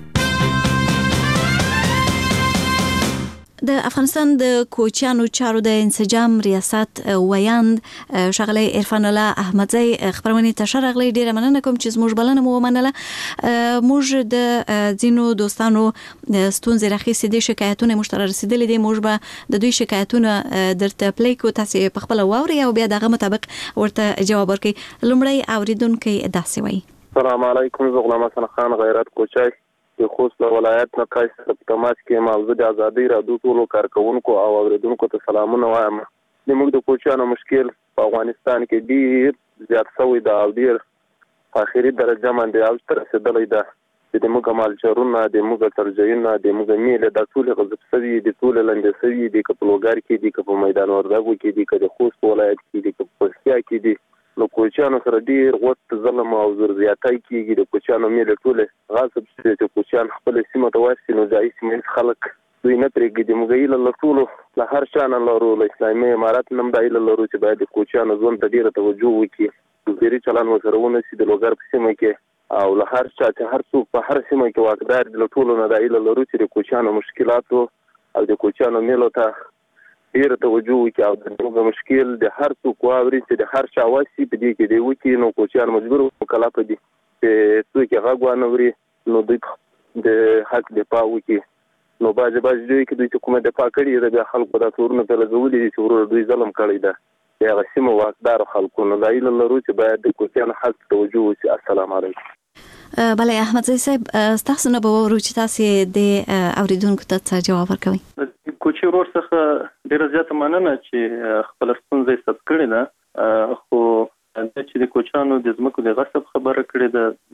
[SPEAKER 8] د افغانستان د کوچیانو چارو د انسجام ریاست ویاند ښاغلی عرفان الله احمدزی خبرونه ته شرغلی ډیره مننه کوم چې زموږ بلنه مو ومنله. موږ د ځینو دوستانو ستونزې راخیستې دي، شکایتونه موږ ته رسیدلي دي، موږ به د دوی شکایتونه درته پلی کو، تاسو په خپل واوري او بیا دغه مطابق ورته جواب ورکړئ. لومړی اوریدونکو داسې وایي:
[SPEAKER 11] السلام علیکم، زه غلام حسن خان غیرت کوچای د خوست ولایت نه قیصر په تماس کې موضوع د ازادي راډیو ټولو کارکونکو او اوریدونکو ته سلامونه وایم. د موږ د کوچیانو مشکل په افغانستان کې ډیر زیات شوی دا او ډیر اخري درجه باندې او تر رسیدلې ده. د موږ مالچرونه، د موږ ترجیحونه، د موږ میله د ټول غضب سوي، د ټول لنډ سوي، د کپلوګار کې، د کپ میدان وردګو کې، د خوست ولایت کې، د کپسیا کې دي. نو کوچیانو سره ډیر غوت ظلم او زور زیاتای کیږي. د کوچیانو میله ټول غاصب چې کوچیان خپل سیمه ته واسي نو ځای سیمه خلک دوی نه پرېږدي. موږ یې له ټولو له هر چا نه لرو، له اسلامي امارات نم دا یې لرو چې باید کوچیانو ژوند ته ډیره توجه وکړي، ډیری چلان وسره ونشي د لوګر په سیمه کې او له هر چا چې هر څوک په هر سیمه کې واقدار د ټولو نه دا یې لرو چې د کوچیانو مشکلاتو او د کوچیانو میلو ته ډیره توجه وکړي او د موږ مشکل د هر څوک واوري چې د هر چا واسي په دې کې دی وکړي. نو کوچیان مجبور مکلف دي چې څوک یې غږ وانوري نو دوی د حق دفاع وکړي. نو باز دوی کې دوی کومه دفاع کړي د خلکو د تورونو په لګولې چې ورور دوی ظلم کړی ده یا سیمه واقدار خلکو نو دا یې لرو چې باید د کوچیان حق توجه وکړي. السلام علیکم.
[SPEAKER 8] بله احمدزی صاحب، تاسو نه به وورو چې تاسو د اوریدونکو ته جواب ورکوي.
[SPEAKER 13] کوچی ورور څخه ډیره زیاته مننه چې خپل ستونزې ثبت کړې ده، خو چې د کوچیانو د ځمکو د غصب خبره کړې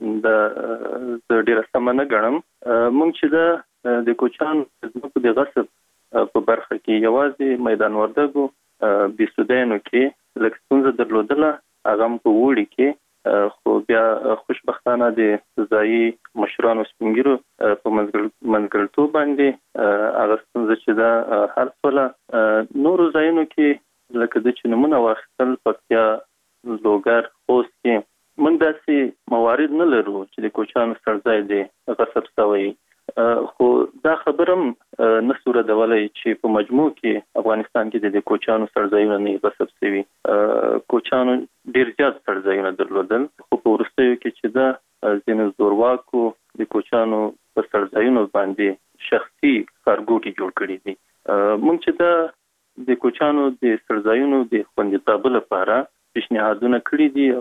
[SPEAKER 13] ده د ډیره سم نه ګڼم. موږ چې د کوچیانو د ځمکو د غصب په برخه کې یوازې میدان وردګو بیسودینو کې لږ ستونزه درلودله، هغه په وړي کې، خو بیا خوشبختانه د ځایي مشرانو سپینګیرو په منځګړیتوب باندې هغه ستونزه چې ده حل شوله. نورو ځایونو کې لکه د چې نمونه واخیستل پکتیا، لوګر، خوست کې موږ داسې موارد نه لرو چې د کوچیانو سرځای دی غصب شوی، خو دا خبره هم نه سو ردولی چې په مجموع کې افغانستان کې د کوچیانو سرځایونه نه غصب شوي. کوچیانو ډیر زیات سرځایونه درلودل، خو په وروستیو کې چې دا ځینې زورواکو د کوچیانو په سرځایونو باندې شخصي ښارګوټي جوړ کړي دي. موږ چې دا د کوچیانو د سرځایونو د خوندیتابه لپاره پیشنهادونه کړي دي او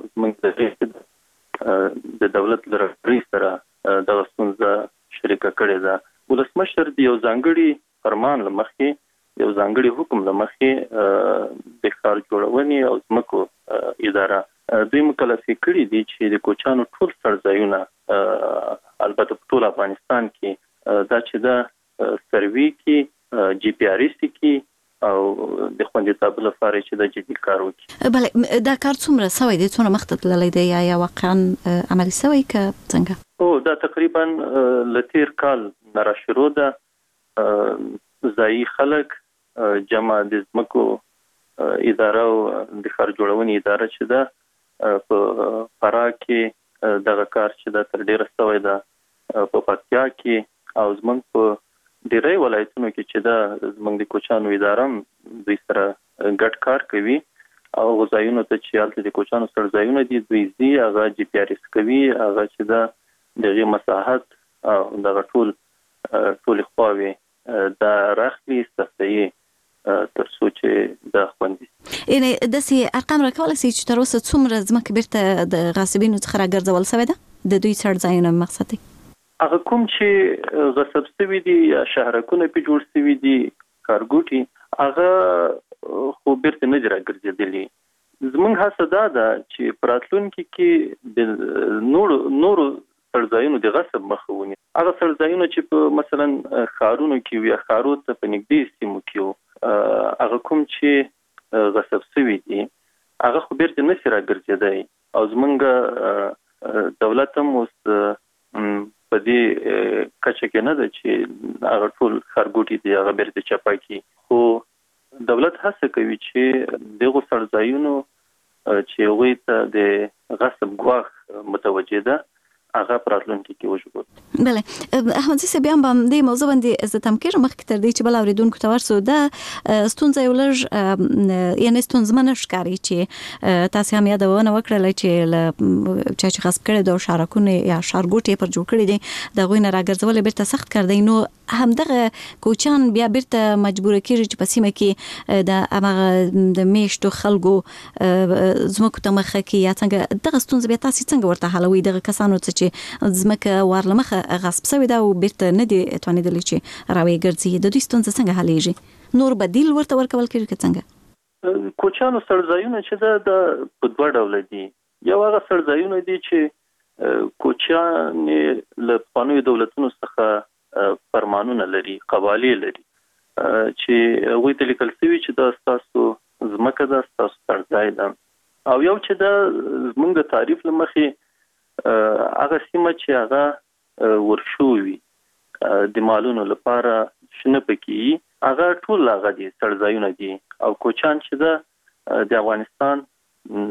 [SPEAKER 13] موږ د دولت له رهبرۍ سره دغه ستونزه شریکه کړې ده. ولسمشر د یو ځانګړي فرمان له مخې، یو ځانګړي حکم له مخې د ښار جوړونې او ځمکو اداره دوی مکلفې کړي دي چې د کوچیانو ټول سرځایونه، البته په ټول افغانستان کې دا چې دا سروي کې، جی پی آر ایس کې او د خوندیتاب لپاره چې د جدي کار وکړي.
[SPEAKER 8] بله، دا کار څومره سوی دی، څومره مخته تللی دی یا واقعا عملي سوی که څنګه؟
[SPEAKER 13] دا تقریبا لتیر کال نه را شروع ده. ځایي خلک جمع د ځمکو اداره او د ښار جوړونې اداره چې ده په فراه کې دغه کار چې ده تر ډیره سوی ده، په پکتیا کې او زموږ په ډیری ولایتونو کې چې ده زموږ د کوچیانو اداره هم دوی سره ګډ کار کوي او ځایونو ته چې هلته د کوچیانو سرځایونه دي دوی ځي، هغه جی پی آر ایس کوي، هغه چې ده دغه مساحت او دغه ټول خواوي دا راخلي استفادي تر څو چې د خوندي.
[SPEAKER 8] یعنی داسې ارقام راکولای شي چې تر اوسه څومره ځمکه بیرته د غاصبینو څخه راګرځول شوې ده د دوی سرځایونه مقصد دی؟
[SPEAKER 13] هغه کوم چې غصب شوي دي یا شهرکونه پې جوړ شوي دي ښارګوټي، هغه خو بیرته نه دي راګرځېدلي. زموږ هڅه دا ده چې په راتلونکي کې د نورو سرځایونو د غصب مخه ونیسي. هغه سرځایونه چې په مثلا ښارونو کې وي یا ښارو ته په نږدې سیمو کې هغه کوم چې غصب شوي دي هغه خو بیرته نه شي راګرځېدی او زموږ دولت هم اوس په دې کچه کې نه ده چې هغه ټول ښارګوټي دي هغه بیرته چپه کړي، خو دولت هڅه کوي چې دغه سرځایونو چې هغوی ته د غصب ګواښ متوجه ده هغه پراتلونکي کې وژغوري.
[SPEAKER 8] بله احمد زی بیا هم د موضوع باندې زه تم کېږم مخکې تر دې چې بل اوریدونکو ته ورسو دا ستونزه یو لږ یعنی ستونزمنه ښکاري چې تاسو هم یادونه وکړله چې چې غصب کړي د شارکونه یا شارګوټي پر جوړ کړي دي د غوی نه راګرځول بیرته سخت کړی نو همدغه کوچان بیا بیرته مجبور کیږي چې په سیمه کې د میشتو خلکو زموږ ته مخه کې یا څنګه دغه ستونزه بیا تاسو څنګه ورته حلوي دغه کسانو ته چې زمکه ورلمخه غصب شوی دا او بیرته نه دي توانیدلی چې راوي ګرځي د دوی ستونزه څنګه حلېږي نور بدیل ورته ورکول کېږي څنګه
[SPEAKER 13] کوچانو سرځایونه چې د په دوه ډول دي یو هغه سرځایونه دي چې کوچان له پخوانیو دولتونو څخه فرمانونه لري قوالی لري چې وایي ته لیکل شوی چې دا تاسو زمکه ده تاسو سرځای ده او یو چې دا زموږ تعریف لمخې هغه سیمه چې هغه ورشوي د مالونو لپاره شنه پکې هغه ټول هغه دي سرځایونه دي او کوچان چې د افغانستان